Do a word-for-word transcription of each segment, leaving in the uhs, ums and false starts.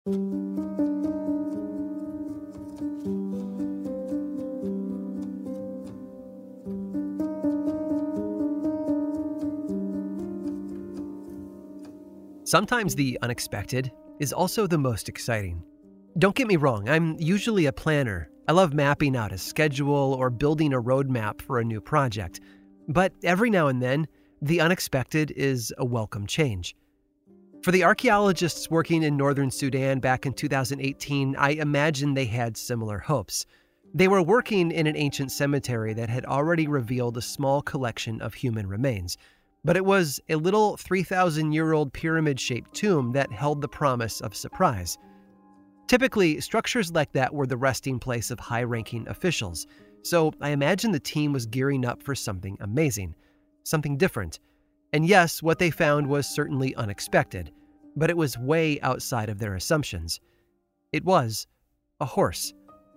Sometimes the unexpected is also the most exciting. Don't get me wrong, I'm usually a planner. I love mapping out a schedule or building a roadmap for a new project. But every now and then, the unexpected is a welcome change. For the archaeologists working in northern Sudan back in two thousand eighteen, I imagine they had similar hopes. They were working in an ancient cemetery that had already revealed a small collection of human remains. But it was a little three thousand year old pyramid-shaped tomb that held the promise of surprise. Typically, structures like that were the resting place of high-ranking officials, so I imagine the team was gearing up for something amazing, something different. And yes, what they found was certainly unexpected, but it was way outside of their assumptions. It was a horse.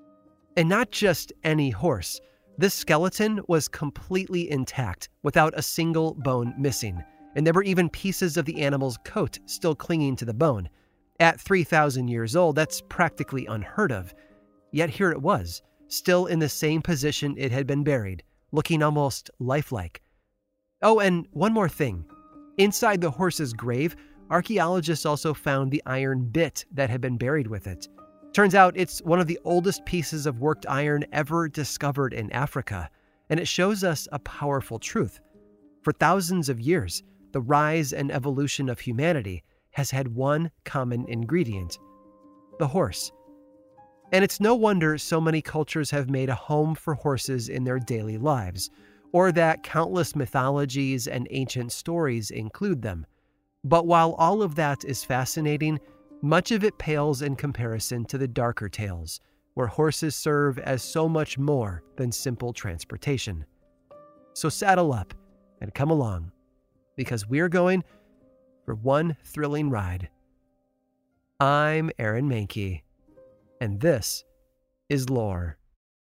And not just any horse. This skeleton was completely intact, without a single bone missing, and there were even pieces of the animal's coat still clinging to the bone. At three thousand years old, that's practically unheard of. Yet here it was, still in the same position it had been buried, looking almost lifelike. Oh, and one more thing. Inside the horse's grave, archaeologists also found the iron bit that had been buried with it. Turns out it's one of the oldest pieces of worked iron ever discovered in Africa, and it shows us a powerful truth. For thousands of years, the rise and evolution of humanity has had one common ingredient: the horse. And it's no wonder so many cultures have made a home for horses in their daily lives, or that countless mythologies and ancient stories include them. But while all of that is fascinating, much of it pales in comparison to the darker tales, where horses serve as so much more than simple transportation. So saddle up and come along, because we're going for one thrilling ride. I'm Aaron Mahnke, and this is Lore.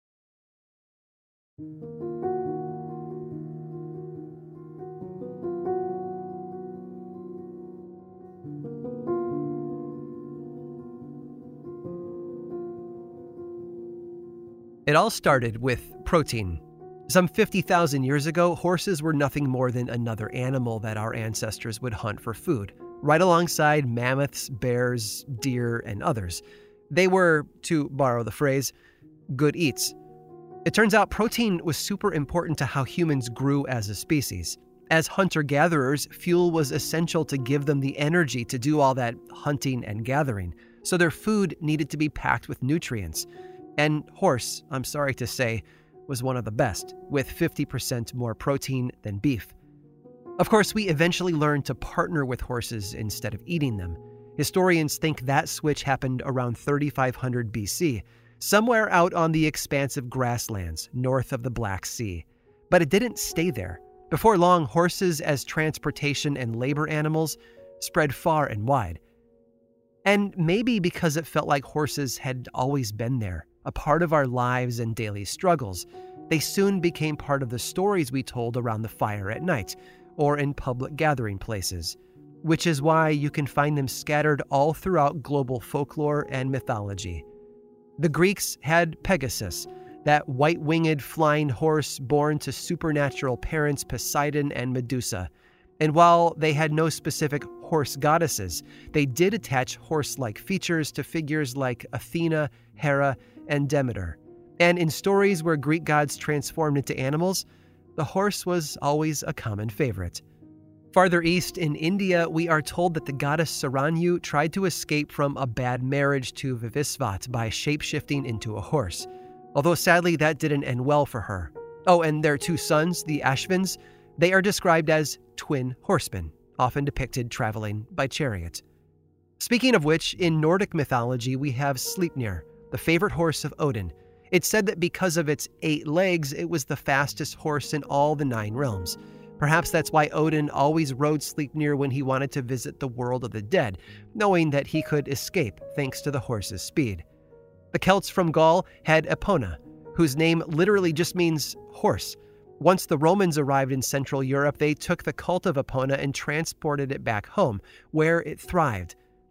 It all started with protein. Some fifty thousand years ago, horses were nothing more than another animal that our ancestors would hunt for food, right alongside mammoths, bears, deer, and others. They were, to borrow the phrase, good eats. It turns out protein was super important to how humans grew as a species. As hunter-gatherers, fuel was essential to give them the energy to do all that hunting and gathering, so their food needed to be packed with nutrients. And horse, I'm sorry to say, was one of the best, with fifty percent more protein than beef. Of course, we eventually learned to partner with horses instead of eating them. Historians think that switch happened around thirty-five hundred B C, somewhere out on the expansive grasslands north of the Black Sea. But it didn't stay there. Before long, horses as transportation and labor animals spread far and wide. And maybe because it felt like horses had always been there, a part of our lives and daily struggles, they soon became part of the stories we told around the fire at night or in public gathering places, which is why you can find them scattered all throughout global folklore and mythology. The Greeks had Pegasus, that white-winged flying horse born to supernatural parents Poseidon and Medusa. And while they had no specific horse goddesses, they did attach horse-like features to figures like Athena, Hera, and Demeter. And in stories where Greek gods transformed into animals, the horse was always a common favorite. Farther east in India, we are told that the goddess Saranyu tried to escape from a bad marriage to Vivasvat by shape-shifting into a horse. Although sadly that didn't end well for her. Oh, and their two sons, the Ashvins, they are described as twin horsemen, often depicted traveling by chariot. Speaking of which, in Nordic mythology we have Sleipnir, the favorite horse of Odin. It's said that because of its eight legs, it was the fastest horse in all the nine realms. Perhaps that's why Odin always rode Sleipnir when he wanted to visit the world of the dead, knowing that he could escape thanks to the horse's speed. The Celts from Gaul had Epona, whose name literally just means horse. Once the Romans arrived in Central Europe, they took the cult of Epona and transported it back home, where it thrived.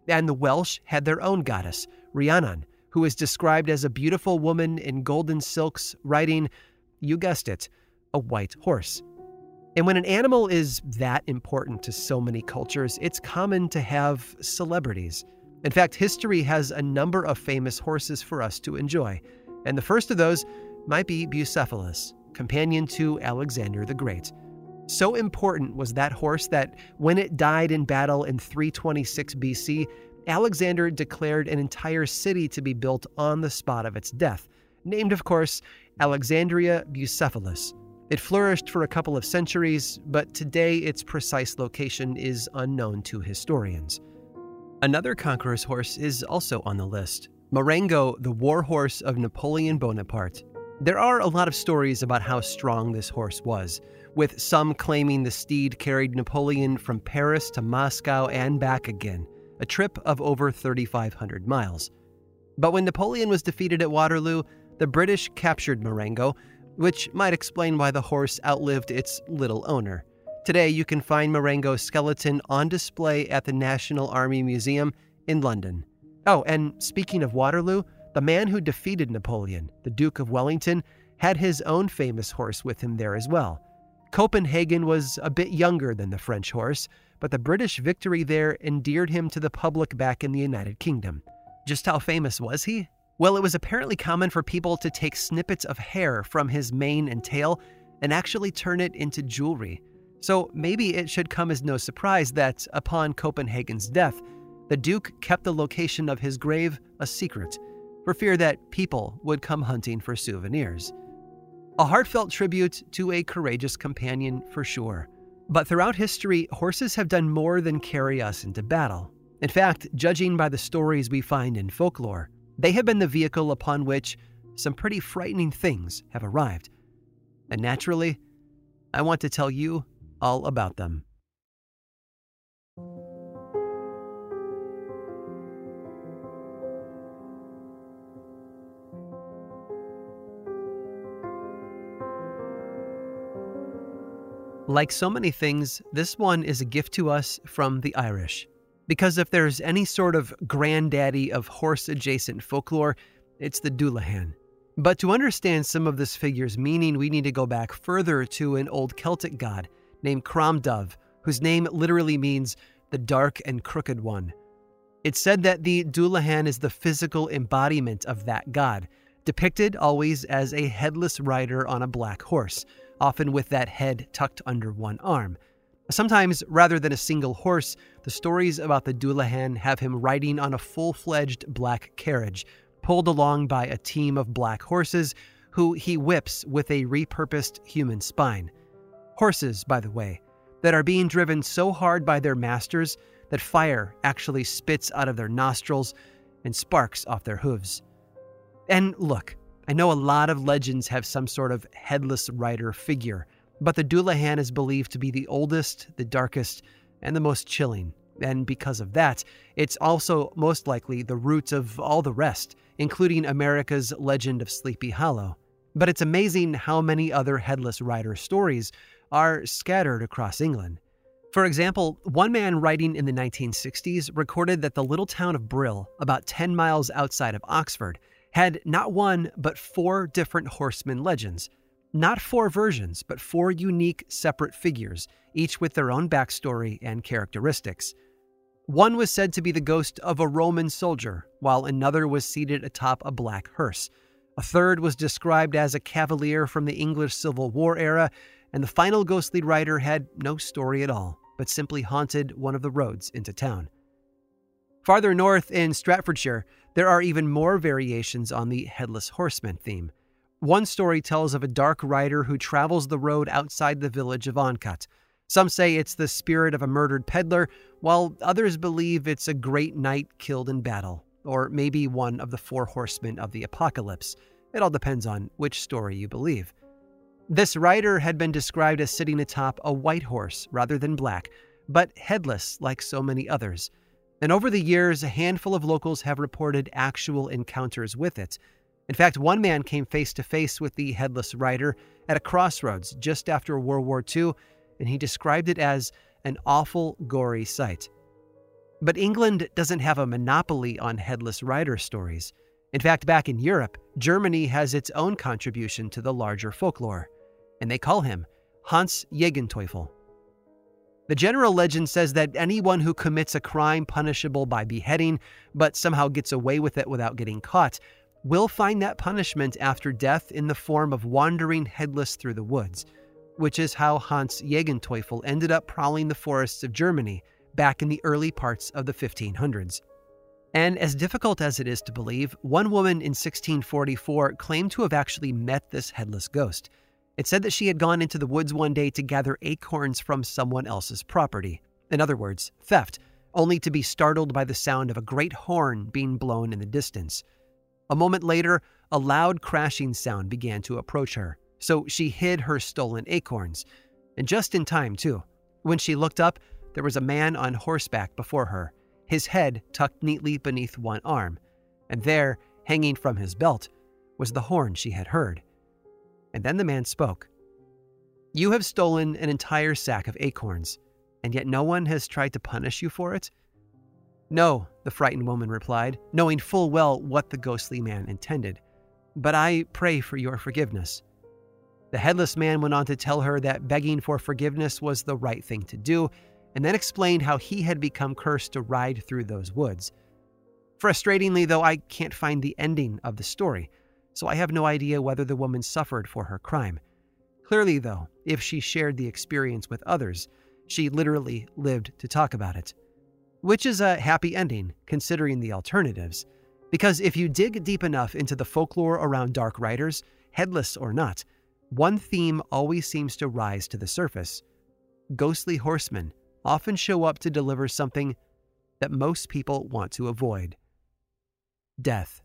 And the Welsh had their own goddess, Rhiannon, who is described as a beautiful woman in golden silks riding, you guessed it, a white horse. And when an animal is that important to so many cultures, it's common to have celebrities. In fact, history has a number of famous horses for us to enjoy. And the first of those might be Bucephalus, companion to Alexander the Great. So important was that horse that when it died in battle in three twenty-six B C, Alexander declared an entire city to be built on the spot of its death, named, of course, Alexandria Bucephalus. It flourished for a couple of centuries, but today its precise location is unknown to historians. Another conqueror's horse is also on the list, Marengo, the war horse of Napoleon Bonaparte. There are a lot of stories about how strong this horse was, with some claiming the steed carried Napoleon from Paris to Moscow and back again, a trip of over thirty-five hundred miles. But when Napoleon was defeated at Waterloo, the British captured Marengo, which might explain why the horse outlived its little owner. Today, you can find Marengo's skeleton on display at the National Army Museum in London. Oh, and speaking of Waterloo, the man who defeated Napoleon, the Duke of Wellington, had his own famous horse with him there as well. Copenhagen was a bit younger than the French horse, but the British victory there endeared him to the public back in the United Kingdom. Just how famous was he? Well, it was apparently common for people to take snippets of hair from his mane and tail and actually turn it into jewelry. So maybe it should come as no surprise that, upon Copenhagen's death, the Duke kept the location of his grave a secret, for fear that people would come hunting for souvenirs. A heartfelt tribute to a courageous companion for sure. But throughout history, horses have done more than carry us into battle. In fact, judging by the stories we find in folklore, they have been the vehicle upon which some pretty frightening things have arrived. And naturally, I want to tell you all about them. Like so many things, this one is a gift to us from the Irish. Because if there's any sort of granddaddy of horse-adjacent folklore, it's the Dullahan. But to understand some of this figure's meaning, we need to go back further to an old Celtic god named Crom-Dubh, whose name literally means the dark and crooked one. It's said that the Dullahan is the physical embodiment of that god, depicted always as a headless rider on a black horse, often with that head tucked under one arm. Sometimes, rather than a single horse, the stories about the Dullahan have him riding on a full-fledged black carriage, pulled along by a team of black horses who he whips with a repurposed human spine. Horses, by the way, that are being driven so hard by their masters that fire actually spits out of their nostrils and sparks off their hooves. And look, I know a lot of legends have some sort of headless rider figure, but the Dullahan is believed to be the oldest, the darkest, and the most chilling. And because of that, it's also most likely the root of all the rest, including America's legend of Sleepy Hollow. But it's amazing how many other headless rider stories are scattered across England. For example, one man writing in the nineteen sixties recorded that the little town of Brill, about ten miles outside of Oxford, had not one but four different horseman legends. Not four versions, but four unique, separate figures, each with their own backstory and characteristics. One was said to be the ghost of a Roman soldier, while another was seated atop a black hearse. A third was described as a cavalier from the English Civil War era, and the final ghostly rider had no story at all, but simply haunted one of the roads into town. Farther north in Staffordshire, there are even more variations on the Headless Horseman theme. One story tells of a dark rider who travels the road outside the village of Oncott. Some say it's the spirit of a murdered peddler, while others believe it's a great knight killed in battle, or maybe one of the four horsemen of the apocalypse. It all depends on which story you believe. This rider had been described as sitting atop a white horse rather than black, but headless like so many others. And over the years, a handful of locals have reported actual encounters with it. In fact, one man came face to face with the headless rider at a crossroads just after World War Two, and he described it as an awful, gory sight. But England doesn't have a monopoly on headless rider stories. In fact, back in Europe, Germany has its own contribution to the larger folklore, and they call him Hans Jägenteufel. The general legend says that anyone who commits a crime punishable by beheading, but somehow gets away with it without getting caught, will find that punishment after death in the form of wandering headless through the woods, which is how Hans Jägenteufel ended up prowling the forests of Germany back in the early parts of the fifteen hundreds. And as difficult as it is to believe, one woman in sixteen forty-four claimed to have actually met this headless ghost. It said that she had gone into the woods one day to gather acorns from someone else's property. In other words, theft, only to be startled by the sound of a great horn being blown in the distance. A moment later, a loud crashing sound began to approach her, so she hid her stolen acorns. And just in time, too. When she looked up, there was a man on horseback before her, his head tucked neatly beneath one arm, and there, hanging from his belt, was the horn she had heard. And then the man spoke. "You have stolen an entire sack of acorns, and yet no one has tried to punish you for it?" "No," the frightened woman replied, knowing full well what the ghostly man intended. "But I pray for your forgiveness." The headless man went on to tell her that begging for forgiveness was the right thing to do, and then explained how he had become cursed to ride through those woods. Frustratingly, though, I can't find the ending of the story, so I have no idea whether the woman suffered for her crime. Clearly, though, if she shared the experience with others, she literally lived to talk about it. Which is a happy ending, considering the alternatives. Because if you dig deep enough into the folklore around dark riders, headless or not, one theme always seems to rise to the surface. Ghostly horsemen often show up to deliver something that most people want to avoid: death.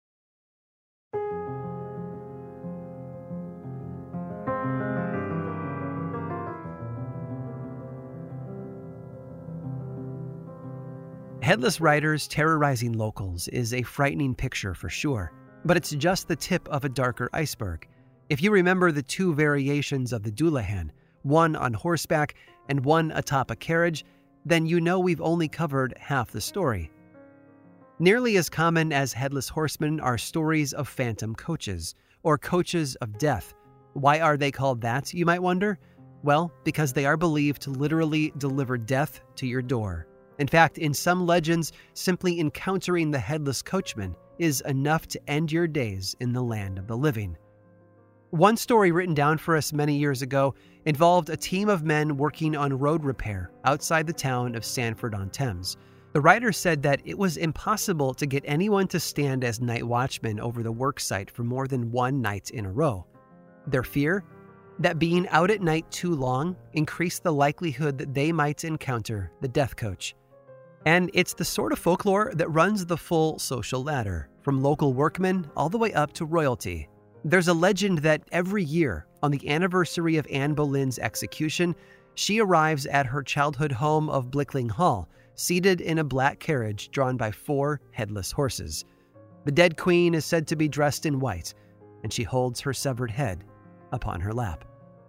Headless riders terrorizing locals is a frightening picture for sure, but it's just the tip of a darker iceberg. If you remember the two variations of the Dullahan, one on horseback and one atop a carriage, then you know we've only covered half the story. Nearly as common as headless horsemen are stories of phantom coaches, or coaches of death. Why are they called that, you might wonder? Well, because they are believed to literally deliver death to your door. In fact, in some legends, simply encountering the headless coachman is enough to end your days in the land of the living. One story written down for us many years ago involved a team of men working on road repair outside the town of Sandford-on-Thames. The writer said that it was impossible to get anyone to stand as night watchmen over the worksite for more than one night in a row. Their fear? That being out at night too long increased the likelihood that they might encounter the death coach. And it's the sort of folklore that runs the full social ladder, from local workmen all the way up to royalty. There's a legend that every year, on the anniversary of Anne Boleyn's execution, she arrives at her childhood home of Blickling Hall, seated in a black carriage drawn by four headless horses. The dead queen is said to be dressed in white, and she holds her severed head upon her lap.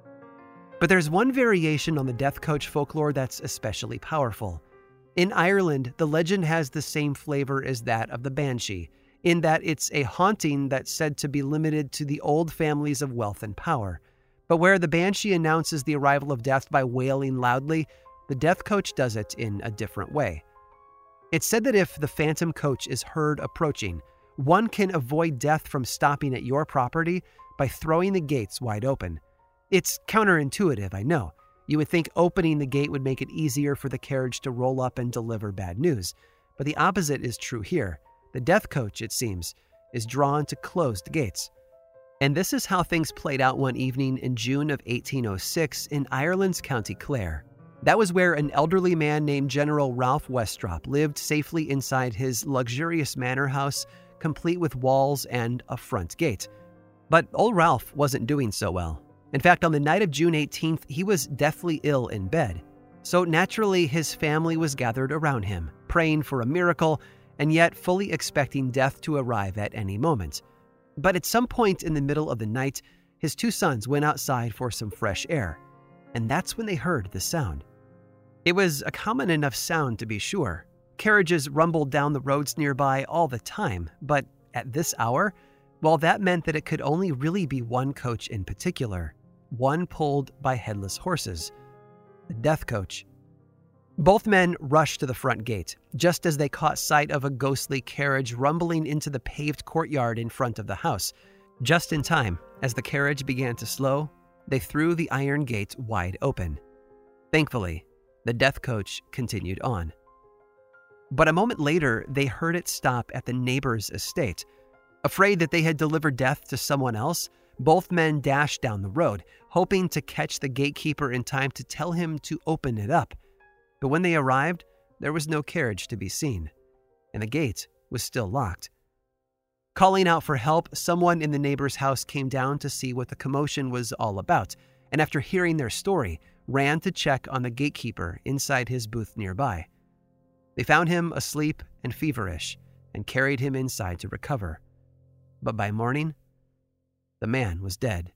But there's one variation on the death coach folklore that's especially powerful. In Ireland, the legend has the same flavor as that of the banshee, in that it's a haunting that's said to be limited to the old families of wealth and power. But where the banshee announces the arrival of death by wailing loudly, the death coach does it in a different way. It's said that if the phantom coach is heard approaching, one can avoid death from stopping at your property by throwing the gates wide open. It's counterintuitive, I know. You would think opening the gate would make it easier for the carriage to roll up and deliver bad news. But the opposite is true here. The death coach, it seems, is drawn to closed gates. And this is how things played out one evening in June of eighteen oh six in Ireland's County Clare. That was where an elderly man named General Ralph Westrop lived safely inside his luxurious manor house, complete with walls and a front gate. But old Ralph wasn't doing so well. In fact, on the night of June eighteenth, he was deathly ill in bed. So naturally, his family was gathered around him, praying for a miracle, and yet fully expecting death to arrive at any moment. But at some point in the middle of the night, his two sons went outside for some fresh air, and that's when they heard the sound. It was a common enough sound to be sure, Carriages rumbled down the roads nearby all the time, but at this hour, well, that meant that it could only really be one coach in particular, one pulled by headless horses, the death coach. Both men rushed to the front gate, just as they caught sight of a ghostly carriage rumbling into the paved courtyard in front of the house. Just in time, as the carriage began to slow, they threw the iron gate wide open. Thankfully, the death coach continued on. But a moment later, they heard it stop at the neighbor's estate. Afraid that they had delivered death to someone else, both men dashed down the road, hoping to catch the gatekeeper in time to tell him to open it up. But when they arrived, there was no carriage to be seen, and the gate was still locked. Calling out for help, someone in the neighbor's house came down to see what the commotion was all about, and after hearing their story, ran to check on the gatekeeper inside his booth nearby. They found him asleep and feverish and carried him inside to recover. But by morning, the man was dead.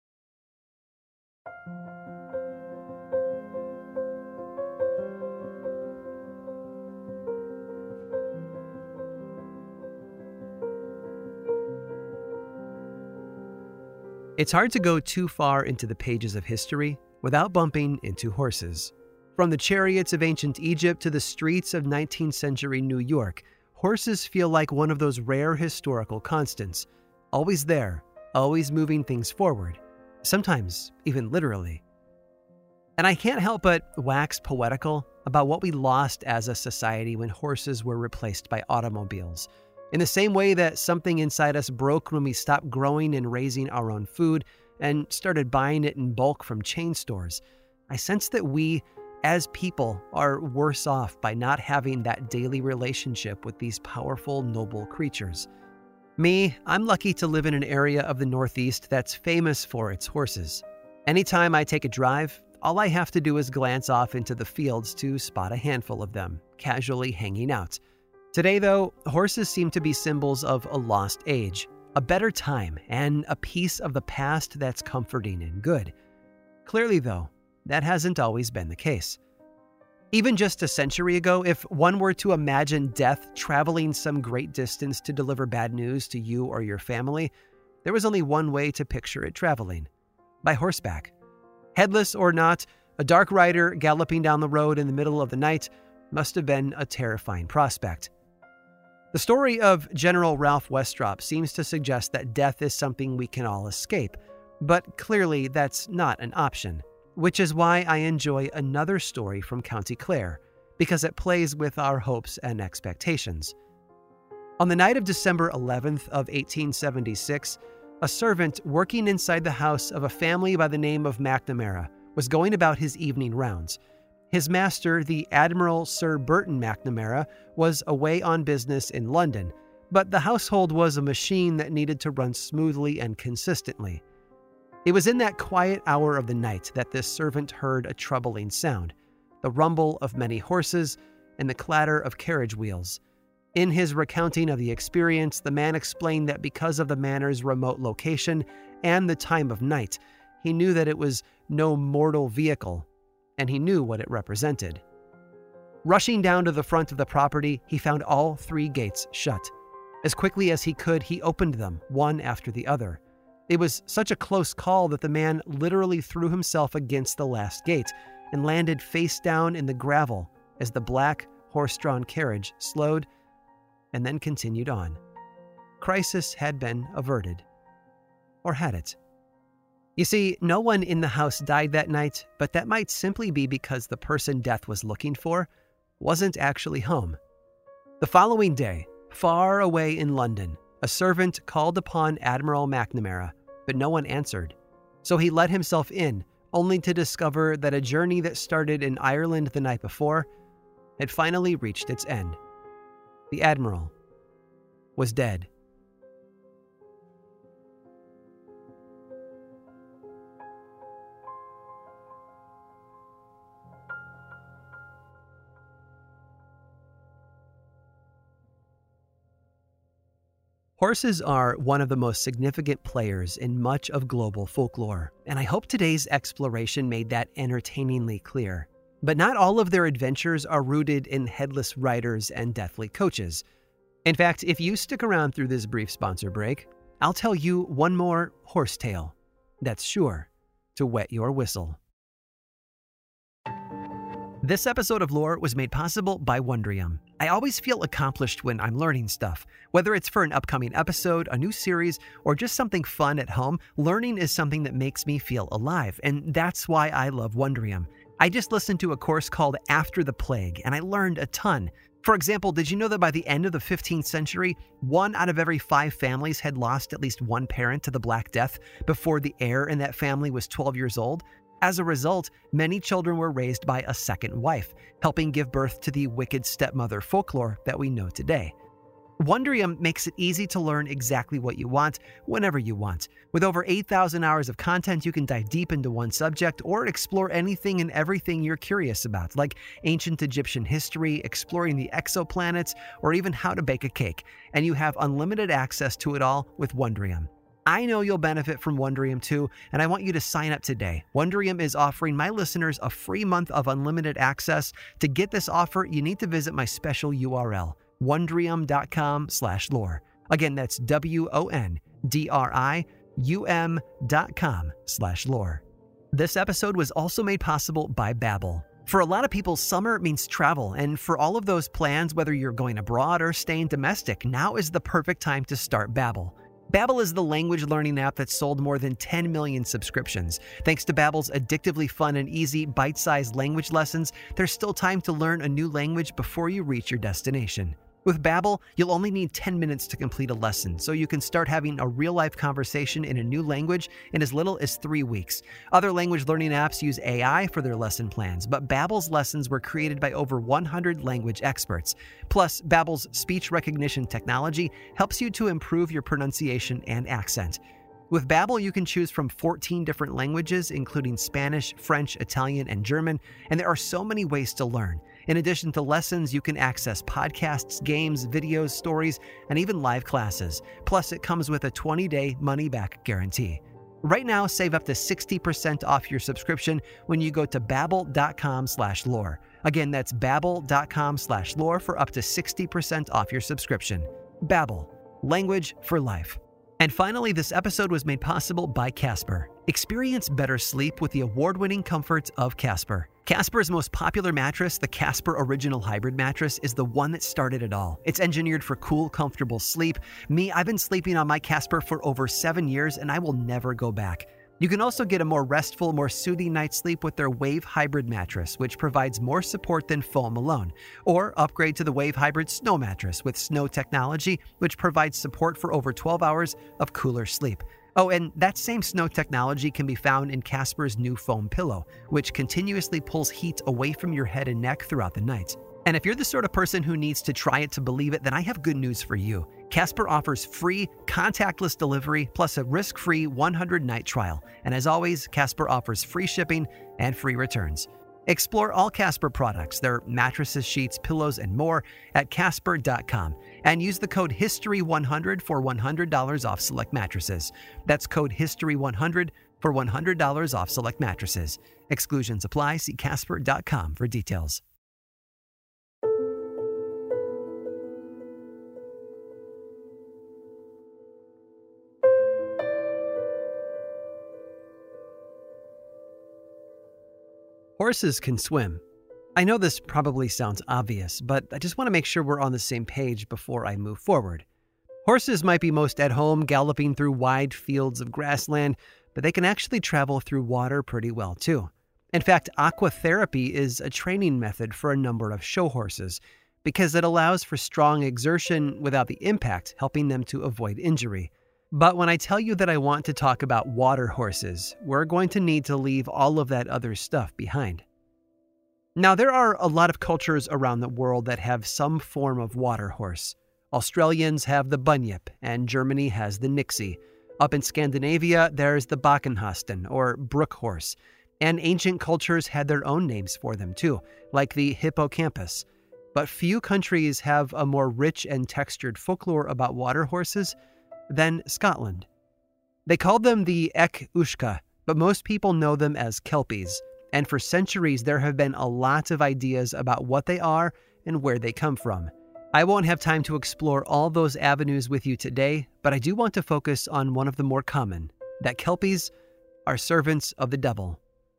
It's hard to go too far into the pages of history without bumping into horses. From the chariots of ancient Egypt to the streets of nineteenth century New York, horses feel like one of those rare historical constants, always there, always moving things forward, sometimes even literally. And I can't help but wax poetical about what we lost as a society when horses were replaced by automobiles. In the same way that something inside us broke when we stopped growing and raising our own food and started buying it in bulk from chain stores, I sense that we, as people, are worse off by not having that daily relationship with these powerful, noble creatures. Me, I'm lucky to live in an area of the Northeast that's famous for its horses. Anytime I take a drive, all I have to do is glance off into the fields to spot a handful of them, casually hanging out. Today, though, horses seem to be symbols of a lost age, a better time, and a piece of the past that's comforting and good. Clearly, though, that hasn't always been the case. Even just a century ago, if one were to imagine death traveling some great distance to deliver bad news to you or your family, there was only one way to picture it traveling: by horseback. Headless or not, a dark rider galloping down the road in the middle of the night must have been a terrifying prospect. The story of General Ralph Westrop seems to suggest that death is something we can all escape, but clearly that's not an option, which is why I enjoy another story from County Clare, because it plays with our hopes and expectations. On the night of December eleventh of eighteen seventy-six, a servant working inside the house of a family by the name of McNamara was going about his evening rounds. His master, the Admiral Sir Burton McNamara, was away on business in London, but the household was a machine that needed to run smoothly and consistently. It was in that quiet hour of the night that this servant heard a troubling sound, the rumble of many horses and the clatter of carriage wheels. In his recounting of the experience, the man explained that because of the manor's remote location and the time of night, he knew that it was no mortal vehicle, and he knew what it represented. Rushing down to the front of the property, he found all three gates shut. As quickly as he could, he opened them, one after the other. It was such a close call that the man literally threw himself against the last gate and landed face down in the gravel as the black, horse-drawn carriage slowed and then continued on. Crisis had been averted. Or had it? You see, no one in the house died that night, but that might simply be because the person death was looking for wasn't actually home. The following day, far away in London, a servant called upon Admiral McNamara, but no one answered. So he let himself in, only to discover that a journey that started in Ireland the night before had finally reached its end. The Admiral was dead. Horses are one of the most significant players in much of global folklore, and I hope today's exploration made that entertainingly clear. But not all of their adventures are rooted in headless riders and deathly coaches. In fact, if you stick around through this brief sponsor break, I'll tell you one more horse tale that's sure to wet your whistle. This episode of Lore was made possible by Wondrium. I always feel accomplished when I'm learning stuff. Whether it's for an upcoming episode, a new series, or just something fun at home, learning is something that makes me feel alive, and that's why I love Wondrium. I just listened to a course called After the Plague, and I learned a ton. For example, did you know that by the end of the fifteenth century, one out of every five families had lost at least one parent to the Black Death before the heir in that family was twelve years old? As a result, many children were raised by a second wife, helping give birth to the wicked stepmother folklore that we know today. Wondrium makes it easy to learn exactly what you want, whenever you want. With over eight thousand hours of content, you can dive deep into one subject or explore anything and everything you're curious about, like ancient Egyptian history, exploring the exoplanets, or even how to bake a cake. And you have unlimited access to it all with Wondrium. I know you'll benefit from Wondrium too, and I want you to sign up today. Wondrium is offering my listeners a free month of unlimited access. To get this offer, you need to visit my special U R L, wondrium.com slash lore. Again, that's W-O-N-D-R-I-U-M dot com slash lore. This episode was also made possible by Babbel. For a lot of people, summer means travel, and for all of those plans, whether you're going abroad or staying domestic, now is the perfect time to start Babbel. Babbel is the language learning app that's sold more than ten million subscriptions. Thanks to Babbel's addictively fun and easy bite-sized language lessons, there's still time to learn a new language before you reach your destination. With Babbel, you'll only need ten minutes to complete a lesson, so you can start having a real-life conversation in a new language in as little as three weeks. Other language learning apps use A I for their lesson plans, but Babbel's lessons were created by over one hundred language experts. Plus, Babbel's speech recognition technology helps you to improve your pronunciation and accent. With Babbel, you can choose from fourteen different languages, including Spanish, French, Italian, and German, and there are so many ways to learn. In addition to lessons, you can access podcasts, games, videos, stories, and even live classes. Plus, it comes with a twenty-day money-back guarantee. Right now, save up to sixty percent off your subscription when you go to babbel.com slash lore. Again, that's babbel.com slash lore for up to sixty percent off your subscription. Babbel, language for life. And finally, this episode was made possible by Casper. Experience better sleep with the award-winning comforts of Casper. Casper's most popular mattress, the Casper Original Hybrid Mattress, is the one that started it all. It's engineered for cool, comfortable sleep. Me, I've been sleeping on my Casper for over seven years, and I will never go back. You can also get a more restful, more soothing night's sleep with their Wave Hybrid mattress, which provides more support than foam alone. Or upgrade to the Wave Hybrid Snow Mattress with Snow technology, which provides support for over twelve hours of cooler sleep. Oh, and that same Snow technology can be found in Casper's new foam pillow, which continuously pulls heat away from your head and neck throughout the night. And if you're the sort of person who needs to try it to believe it, then I have good news for you. Casper offers free, contactless delivery plus a risk-free one hundred night trial. And as always, Casper offers free shipping and free returns. Explore all Casper products, their mattresses, sheets, pillows, and more at casper dot com. And use the code history one hundred for one hundred dollars off select mattresses. That's code history one hundred for one hundred dollars off select mattresses. Exclusions apply. See casper dot com for details. Horses can swim. I know this probably sounds obvious, but I just want to make sure we're on the same page before I move forward. Horses might be most at home galloping through wide fields of grassland, but they can actually travel through water pretty well too. In fact, aquatherapy is a training method for a number of show horses because it allows for strong exertion without the impact, helping them to avoid injury. But when I tell you that I want to talk about water horses, we're going to need to leave all of that other stuff behind. Now, there are a lot of cultures around the world that have some form of water horse. Australians have the bunyip, and Germany has the nixie. Up in Scandinavia, there's the Backenhasten, or brook horse. And ancient cultures had their own names for them too, like the hippocampus. But few countries have a more rich and textured folklore about water horses than Scotland. They called them the Ec Uisce, but most people know them as Kelpies. And for centuries, there have been a lot of ideas about what they are and where they come from. I won't have time to explore all those avenues with you today, but I do want to focus on one of the more common, that Kelpies are servants of the devil.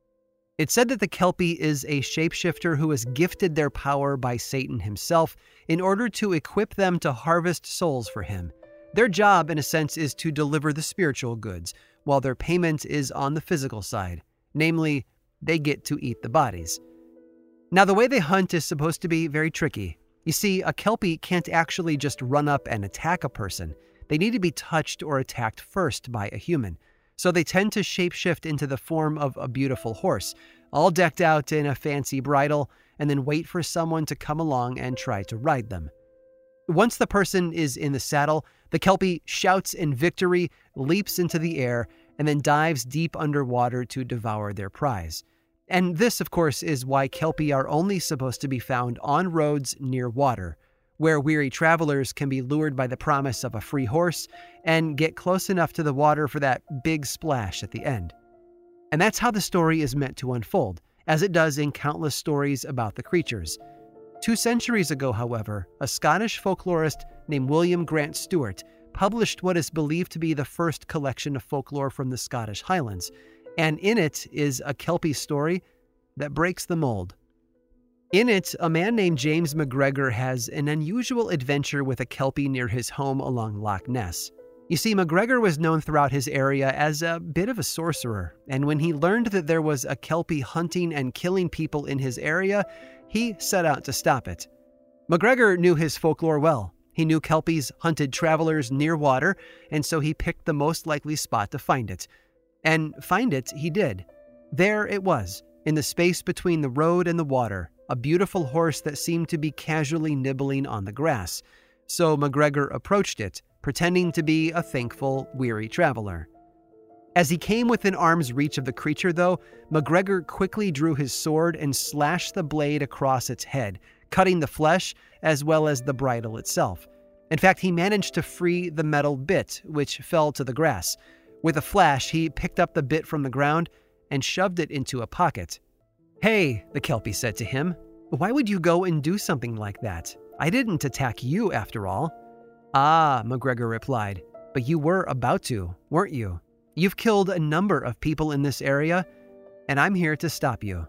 It's said that the Kelpie is a shapeshifter who is gifted their power by Satan himself in order to equip them to harvest souls for him. Their job, in a sense, is to deliver the spiritual goods, while their payment is on the physical side. Namely, they get to eat the bodies. Now, the way they hunt is supposed to be very tricky. You see, a Kelpie can't actually just run up and attack a person. They need to be touched or attacked first by a human. So they tend to shapeshift into the form of a beautiful horse, all decked out in a fancy bridle, and then wait for someone to come along and try to ride them. Once the person is in the saddle, the Kelpie shouts in victory, leaps into the air, and then dives deep underwater to devour their prize. And this, of course, is why Kelpie are only supposed to be found on roads near water, where weary travelers can be lured by the promise of a free horse and get close enough to the water for that big splash at the end. And that's how the story is meant to unfold, as it does in countless stories about the creatures. Two centuries ago, however, a Scottish folklorist named William Grant Stewart published what is believed to be the first collection of folklore from the Scottish Highlands, and in it is a Kelpie story that breaks the mold. In it, a man named James MacGregor has an unusual adventure with a Kelpie near his home along Loch Ness. You see, MacGregor was known throughout his area as a bit of a sorcerer, and when he learned that there was a Kelpie hunting and killing people in his area, he set out to stop it. MacGregor knew his folklore well. He knew Kelpies hunted travelers near water, and so he picked the most likely spot to find it. And find it he did. There it was, in the space between the road and the water, a beautiful horse that seemed to be casually nibbling on the grass. So MacGregor approached it, pretending to be a thankful, weary traveler. As he came within arm's reach of the creature, though, MacGregor quickly drew his sword and slashed the blade across its head, cutting the flesh as well as the bridle itself. In fact, he managed to free the metal bit, which fell to the grass. With a flash, he picked up the bit from the ground and shoved it into a pocket. "Hey," the Kelpie said to him, "why would you go and do something like that? I didn't attack you, after all." "Ah," MacGregor replied, "but you were about to, weren't you? You've killed a number of people in this area, and I'm here to stop you."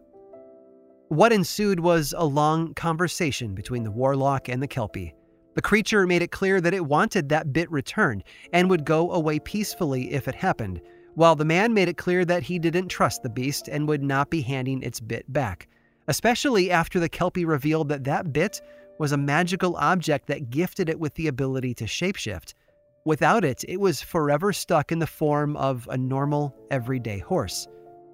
What ensued was a long conversation between the warlock and the Kelpie. The creature made it clear that it wanted that bit returned and would go away peacefully if it happened, while the man made it clear that he didn't trust the beast and would not be handing its bit back, especially after the Kelpie revealed that that bit was a magical object that gifted it with the ability to shapeshift. Without it, it was forever stuck in the form of a normal, everyday horse.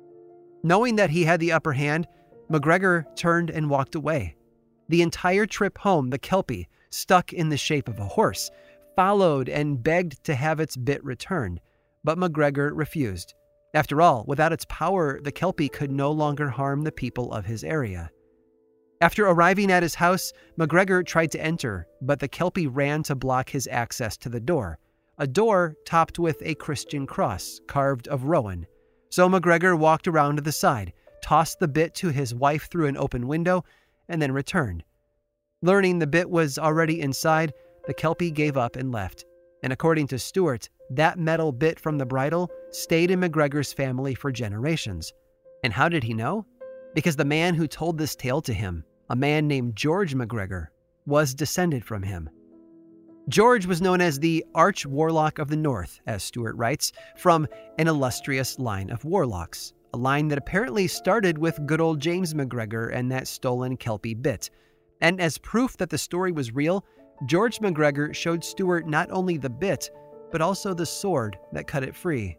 Knowing that he had the upper hand, MacGregor turned and walked away. The entire trip home, the Kelpie, stuck in the shape of a horse, followed and begged to have its bit returned, but MacGregor refused. After all, without its power, the Kelpie could no longer harm the people of his area. After arriving at his house, MacGregor tried to enter, but the Kelpie ran to block his access to the door, a door topped with a Christian cross carved of rowan. So MacGregor walked around to the side, tossed the bit to his wife through an open window, and then returned. Learning the bit was already inside, the Kelpie gave up and left. And according to Stewart, that metal bit from the bridle stayed in MacGregor's family for generations. And how did he know? Because the man who told this tale to him, a man named George MacGregor, was descended from him. George was known as the Arch Warlock of the North, as Stewart writes, from an illustrious line of warlocks, a line that apparently started with good old James MacGregor and that stolen Kelpie bit. And as proof that the story was real, George MacGregor showed Stewart not only the bit, but also the sword that cut it free.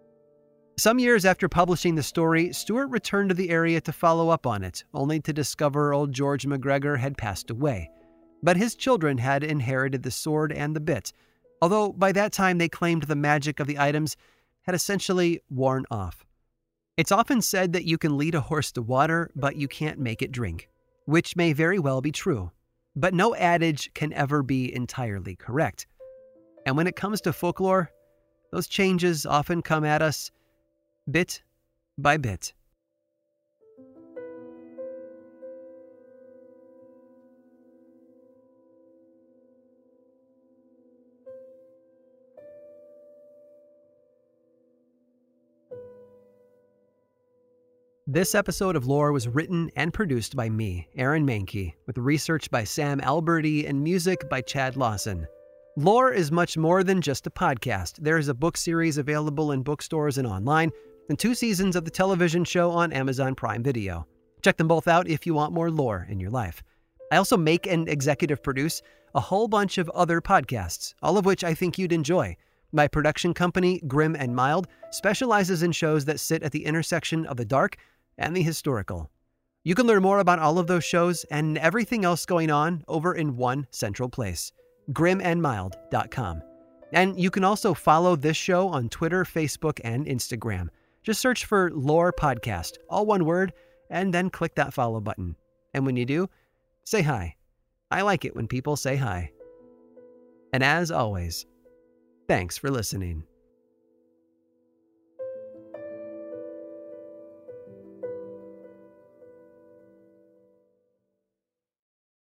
Some years after publishing the story, Stewart returned to the area to follow up on it, only to discover old George MacGregor had passed away. But his children had inherited the sword and the bit, although by that time they claimed the magic of the items had essentially worn off. It's often said that you can lead a horse to water, but you can't make it drink, which may very well be true. But no adage can ever be entirely correct. And when it comes to folklore, those changes often come at us bit by bit. This episode of Lore was written and produced by me, Aaron Mahnke, with research by Sam Alberti and music by Chad Lawson. Lore is much more than just a podcast. There is a book series available in bookstores and online, and two seasons of the television show on Amazon Prime Video. Check them both out if you want more lore in your life. I also make and executive produce a whole bunch of other podcasts, all of which I think you'd enjoy. My production company, Grim and Mild, specializes in shows that sit at the intersection of the dark and the historical. You can learn more about all of those shows and everything else going on over in one central place, grim and mild dot com. And you can also follow this show on Twitter, Facebook, and Instagram. Just search for Lore Podcast, all one word, and then click that follow button. And when you do, say hi. I like it when people say hi. And as always, thanks for listening.